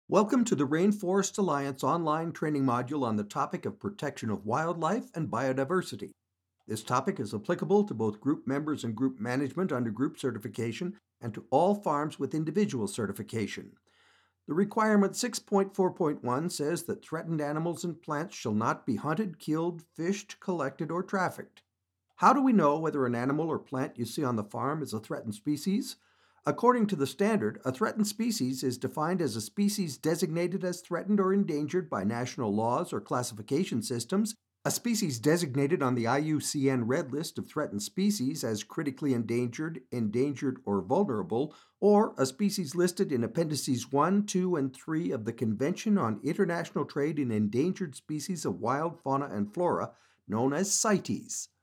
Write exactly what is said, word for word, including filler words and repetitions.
Welcome to the Rainforest Alliance online training module on the topic of protection of wildlife and biodiversity. This topic is applicable to both group members and group management under group certification and to all farms with individual certification. The requirement six point four point one says that threatened animals and plants shall not be hunted, killed, fished, collected, or trafficked. How do we know whether an animal or plant you see on the farm is a threatened species? According to the standard, a threatened species is defined as a species designated as threatened or endangered by national laws or classification systems, a species designated on the I U C N Red List of Threatened Species as critically endangered, endangered, or vulnerable, or a species listed in Appendices one, two, and three of the Convention on International Trade in Endangered Species of Wild Fauna and Flora, known as CITES.